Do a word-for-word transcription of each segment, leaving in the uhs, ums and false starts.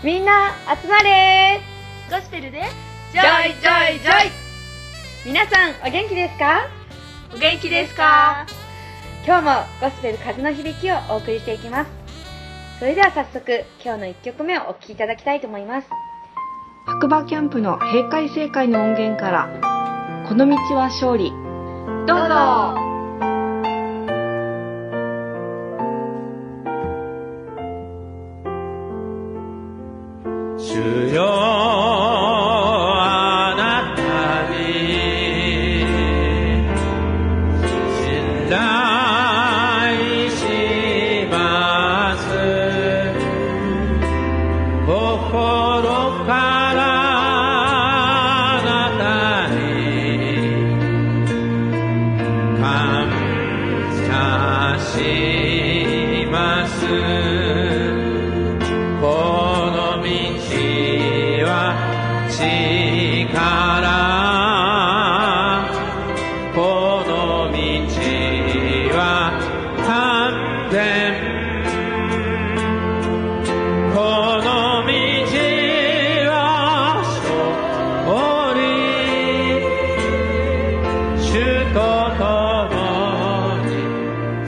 みんな集まれゴスペルでジョイジョイジョイ。皆さんお元気ですか？ お元気ですか？ 今日もゴスペル風の響きをお送りしていきます。それでは早速今日のいっきょくめをお聴きいただきたいと思います。 白馬キャンプの閉会正会の音源からこの道は勝利。 どうぞ。 主よあなたに信頼します心からあなたに感謝しますこの道力この道は完全この道は勝利主と共に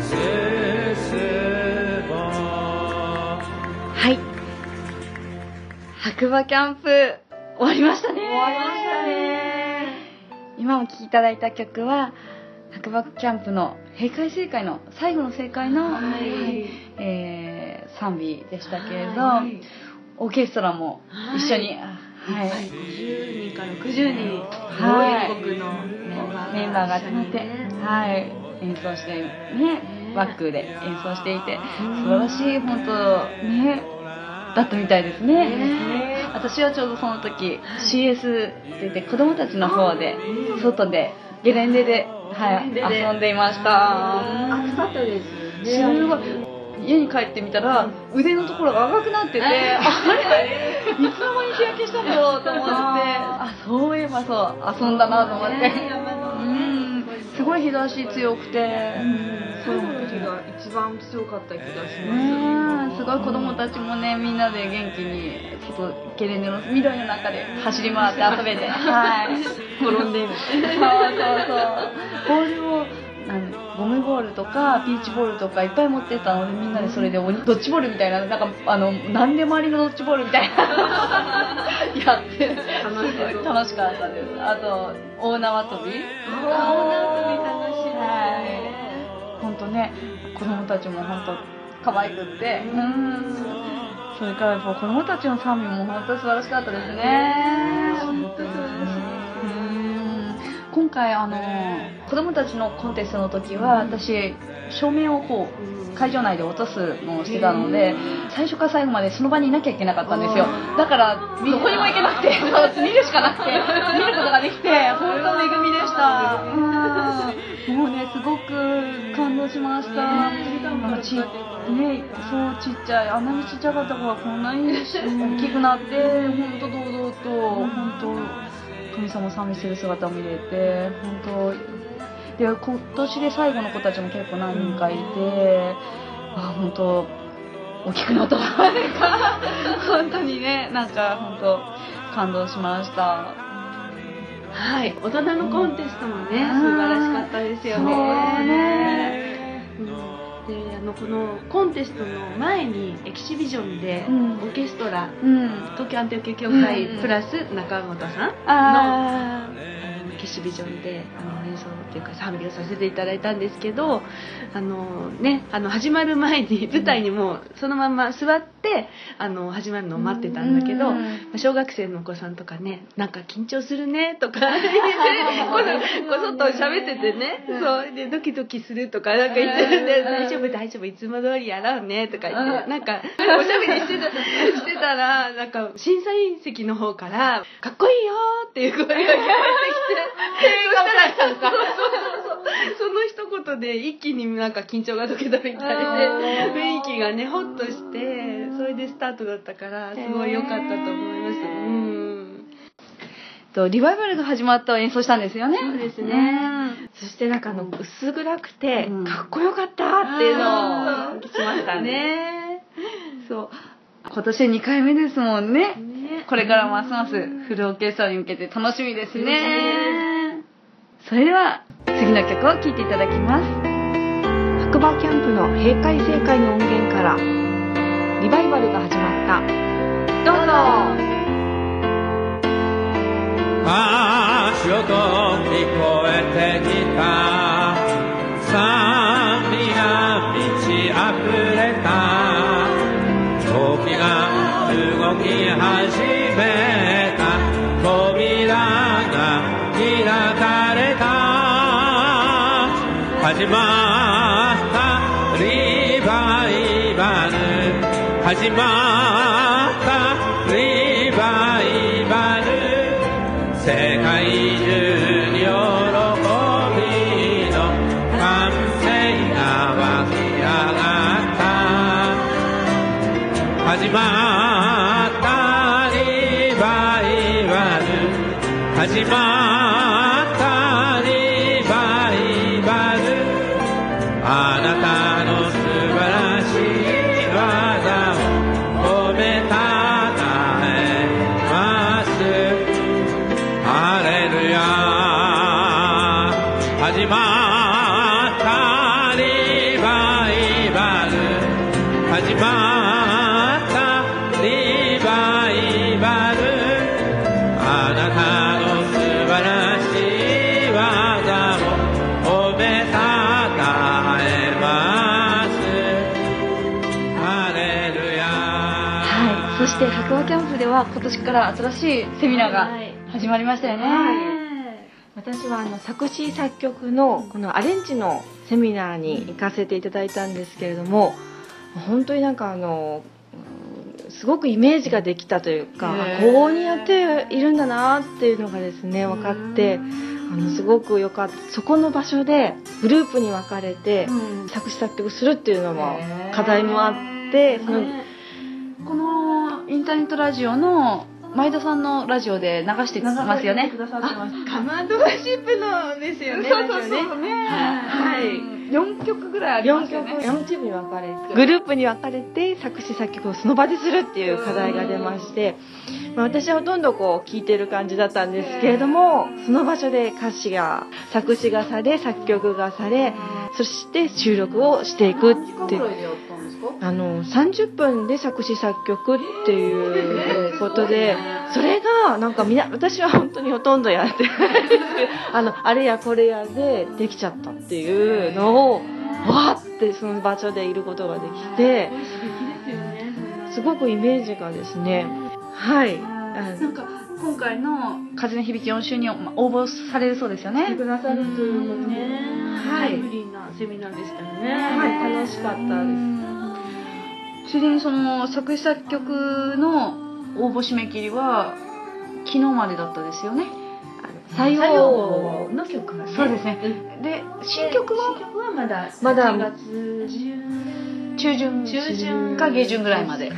進もう。 はい、白馬キャンプ終わりましたね。 終わりましたね。 今お聴きいただいた曲は白馬キャンプの閉会正会の最後の正会の、はいえー、賛美でしたけれど、はい、オーケストラも一緒に、はいはい、 ごじゅうにんからろくじゅうにん、 はい、 全国のメンバーメンバーが集まって、はい、演奏してね、バックで演奏していて素晴らしい本当ねだったみたいですね。ね私はちょうどその時 シーエス って言って子供たちの方で外でゲレンデで、はい、遊んでいました。 暑かったですね。 すごい家に帰ってみたら腕のところが赤くなってて、あれいつの間に日焼けしたんだろうと思ってあそういえばそう遊んだなと思って、うんすごい日差し強くて最後の時が一番強かった気がします。 うんすごい子供たちもねみんなで元気に外ゲレンデの緑の中で走り回って遊べてはい転んでみたいな。 そうそうそうボールをなんゴムボールとかビーチボールとかいっぱい持ってたのでみんなでそれでドッジボールみたいななんかあの何でもありのドッジボールみたいなやって楽し楽しかったです。あと大縄跳び大縄跳び楽しい。 はい本当ね子供たちも本当可愛くってうんそれからやっぱ子供たちの賛美も本当に素晴らしかったですね。 本当素晴らしい。 今回あの子供たちのコンテストの時は私照明をこう会場内で落とすのをしてたので最初から最後までその場にいなきゃいけなかったんですよ。だからどこにも行けなくて見るしかなくて見ることができて本当恵みでした。もうねすごく感動しました。なんかちねそうちっちゃいあんなにちっちゃかった子がこんなに大きくなって本当堂々と本当神様を賛美する姿を見れて本当で今年で最後の子たちも結構何人かいてあ本当大きくなった本当にねなんか本当感動しました。 はい大人のコンテストもね、うん、素晴らしかったですよね。 そうね、 うんであのこのコンテストの前にエキシビジョンでオーケストラ、うん、東京アンテオケ教会プラス中本さんの、あのエキシビジョンであの演奏っていうか賛美をさせていただいたんですけどあの、ね、あの始まる前に舞台にもうそのまま座ってあの始まるのを待ってたんだけど、うん、小学生のお子さんとかねなんか緊張するねとか言ってこそっと喋っててね、うん、そうでドキドキするとかなんか言ってるんで、うん、大丈夫大丈夫いつも通りやろうねとか言って、うん、なんかおしゃべりしてたしてたらなんか審査員席の方からかっこいいよっていう声が聞こえてきてそしたらその一言で一気になんか緊張が解けたみたいで雰囲気がねホッとしてそれでスタートだったからすごい良かったと思います。うんとリバイバルが始まったを演奏したんですよね。 そうですね。そしてなんかあの薄暗くてかっこよかったっていうのを聞きましたね。 そう今年にかいめですもんね。 ね、 これからますますフルオーケストラに向けて楽しみですね。それでは次の曲を聴いていただきます。 白馬キャンプの閉会正会の音源からリバイバルが始まった。どうぞ。 足音聞こえてきた、賛美が満ち溢れた、時が動き始めた、扉が開かれた、始まったリバイバル、始まったリバイバル、世界中に喜びの歓声が湧き上がった、始まったリバイバル、始まったリバイバル、あなたの素晴らしい技を褒めたたえます。ハレルヤ、始まったリバイバル、始まったリバイバル、あなたの素晴らしい技を褒めたたえます。ハレルヤ。 はい、そして白馬キャンプでは今年から新しいセミナーが始まりましたよね。はい、 私はあの作詞作曲のこのアレンジのセミナーに行かせていただいたんですけれども、本当になんかあのすごくイメージができたというか、こうにやっているんだなっていうのがですね分かって、あのすごく良かった。そこの場所でグループに分かれて作詞作曲するっていうのも課題もあって、そのこのインターネットラジオの前田さんのラジオで流してますよね。 カマンドワーシップのですよね。 そうそうそうね。はい。よんきょくぐらいありますよね。 よんきょく、よんチームに分かれて、グループに分かれて作詞作曲をその場でするっていう課題が出まして、まあ、私はほとんどこう聴いてる感じだったんですけれども、その場所で歌詞が作詞がされ作曲がされ、そして収録をしていくっていう。あのさんじゅっぷんで作詞作曲っていうことで、それがなんかみな私は本当にほとんどやってないですけど、あのあれやこれやでできちゃったっていうのをわーってその場所でいることができて、すごくイメージがですね、はい、 なんか今回の風の響きよん週に応募されるそうですよね。 くださるということで、 はい、タイムリーなセミナーでしたよね。 はい、楽しかったです。 ついでにその作詞作曲の応募締め切りは昨日までだったですよね。 採用の曲がね。 そうですね。で新曲は新曲はまだまだしちがつ中旬中旬か下旬ぐらいまで。 はい。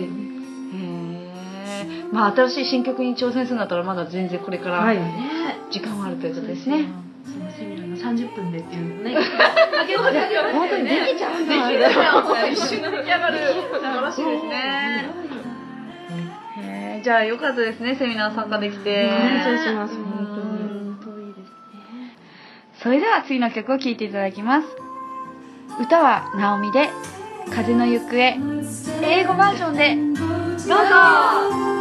へえ。まあ新しい新曲に挑戦するんだったらまだ全然これから時間はあるということですね。 そのセミナーのさんじゅっぷんでっていうね。 本当にできちゃうんだ。 できるよ。一瞬で出来上がる。素晴らしいですね。へえ。じゃあよかったですね、セミナー参加できて。 感謝します。本当に。 本当いいですね。 それでは次の曲を聴いていただきます。歌はナオミで風の行方、英語バージョンでどうぞ。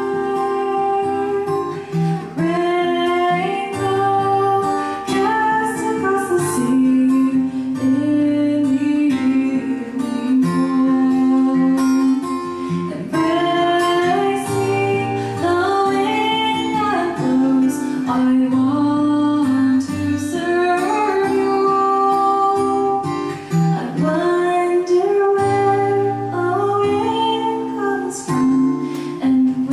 And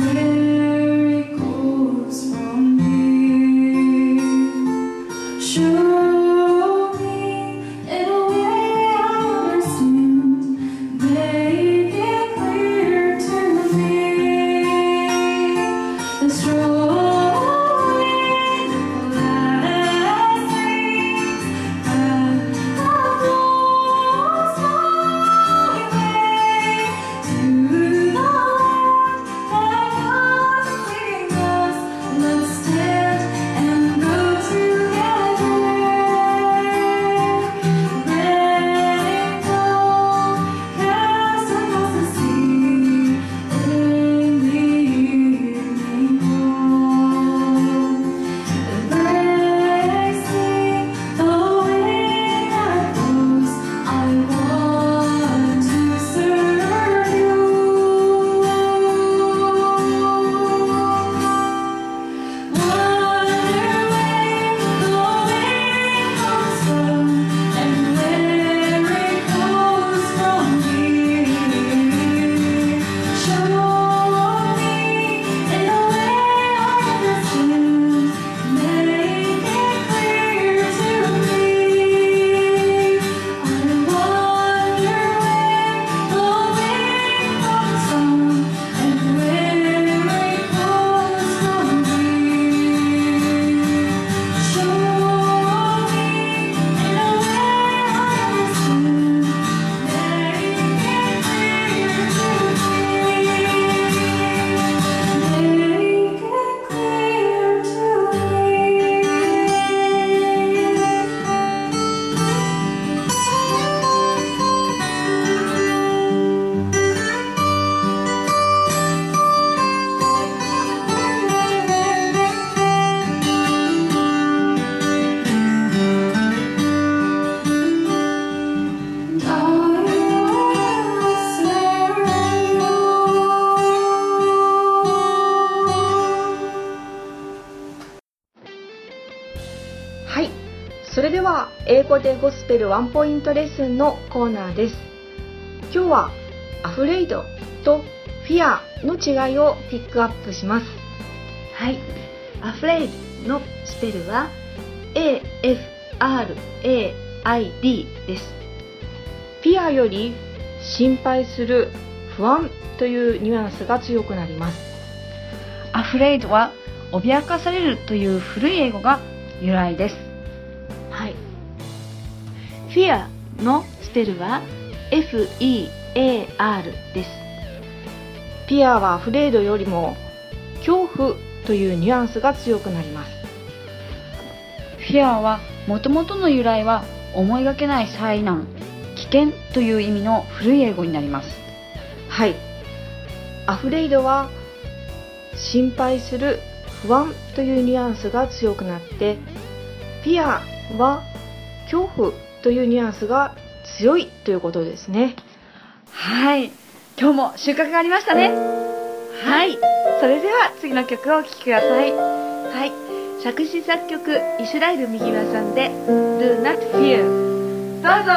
それでは英語でゴスペルワンポイントレッスンのコーナーです。今日はアフレイドとフィアの違いをピックアップします。 はい、アフレイドのスペルは エーエフアールエーアイディー です。 フィアより心配する、不安というニュアンスが強くなります。 アフレイドは脅かされるという古い英語が由来です。 はい、フィアのスペルは エフイーエーアール です。 フィアはアフレイドよりも恐怖というニュアンスが強くなります。 フィアはもともとの由来は思いがけない災難、危険という意味の古い英語になります。 はい、アフレイドは心配する、不安というニュアンスが強くなって、フィアは恐怖というニュアンスが強いということですね。 はい、今日も収穫がありましたね。はい、それでは次の曲をお聴きください。 はい、作詞作曲イスラエル右輪さんで Do Not Fear、 どうぞ。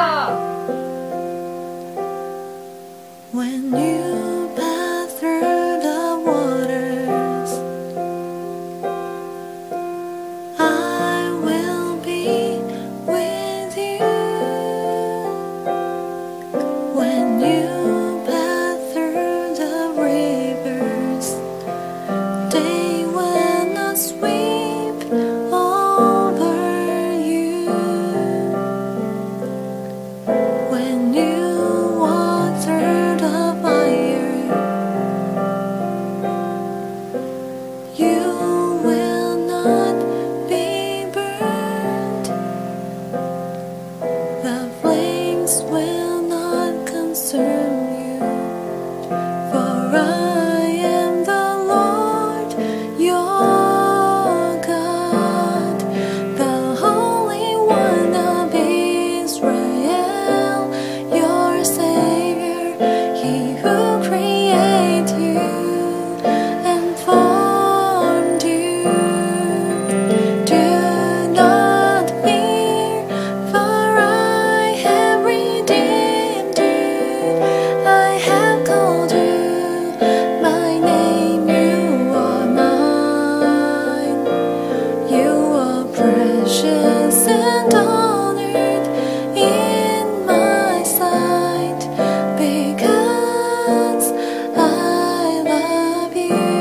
When you pass through the waters, I will be with you. When you pass through the rivers, they will not sweep over you. When you walk through the fire, you will not be burned. The flames will not consume you, for I am the Lord your God, the Holy One of Israel, your Savior, He who created you and formed you. Do not fear, for I have redeemed you. I have called you by name, you are mine. You are precious and honored in my sight, because I love you.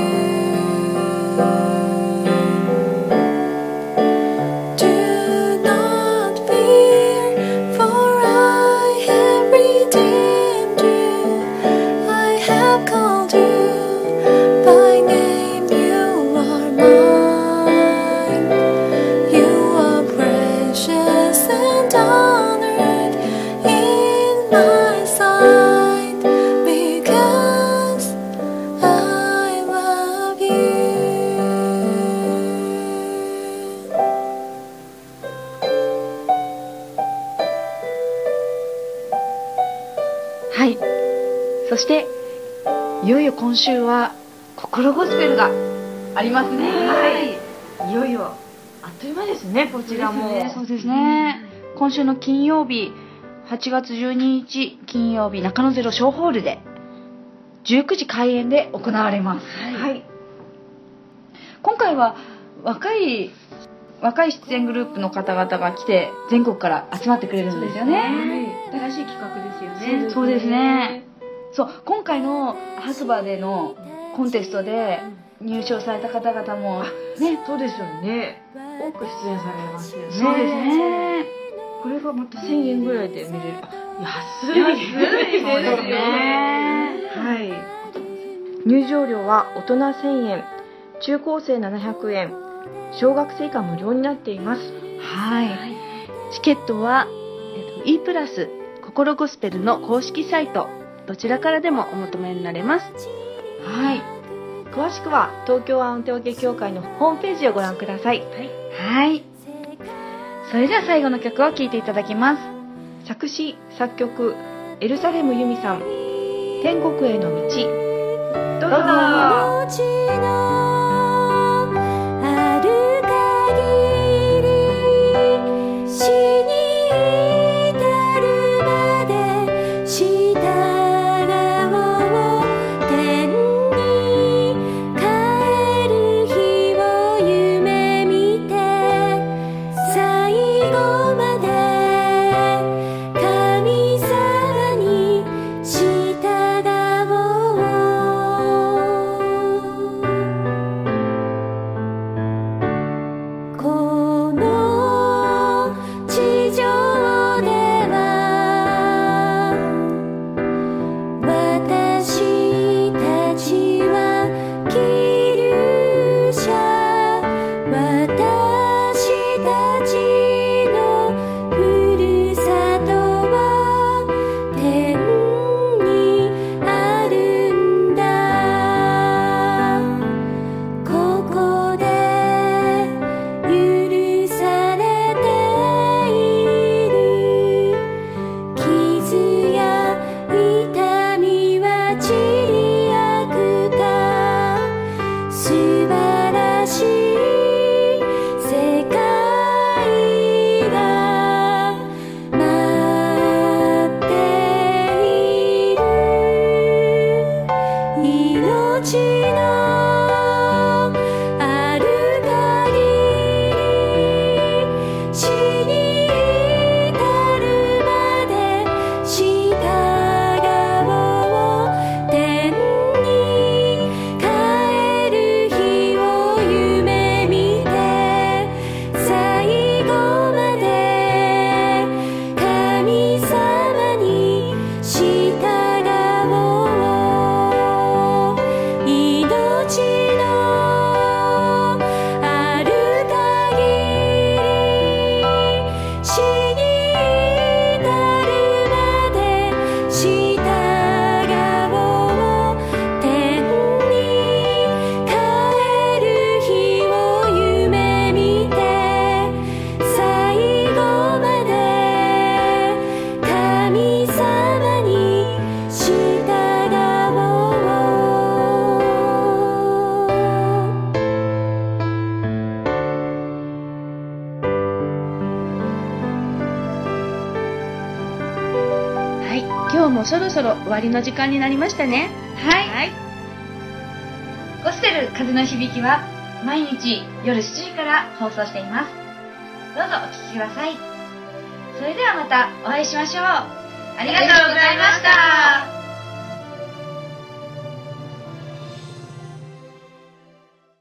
Do not fear, for I have redeemed you. I have called you by name, you are mine. You are precious and honored in my sight, because I love you. はい、そしていよいよ今週は心ゴスペルがありますね。 はい、いよいよあっという間ですね、こちらも。 そうですね。今週の金曜日、はちがつじゅうににち金曜日、中野ゼロ小ホールでじゅうくじ開演で行われます。 はい、 今回は若い若い出演グループの方々が来て全国から集まってくれるんですよね。 新しい企画ですよね。 そうですね。そう、今回の白馬でのコンテストで入賞された方々もね、 そうですよね。多く出演されますよね。 そうですね。 これがまたせんえんぐらいで見れる。あ、安い。 安いですよね。 はい。入場料は大人せんえん、中高生ななひゃくえん、小学生以下無料になっています。 はい。 チケットは、えっと、E プラス心ゴスペルの公式サイト、どちらからでもお求めになれます。 はい。 詳しくは東京アンテオケ協会のホームページをご覧ください。 はい。それでは最後の曲を聴いていただきます。 作詞作曲エルサレム由美さん、天国への道。どうぞ。 ある限りもそろそろ終わりの時間になりましたね。 はい、 はい、 ゴスペル風の響きは毎日夜しちじから放送しています。どうぞお聞きください。それではまたお会いしましょう。ありがとうございました。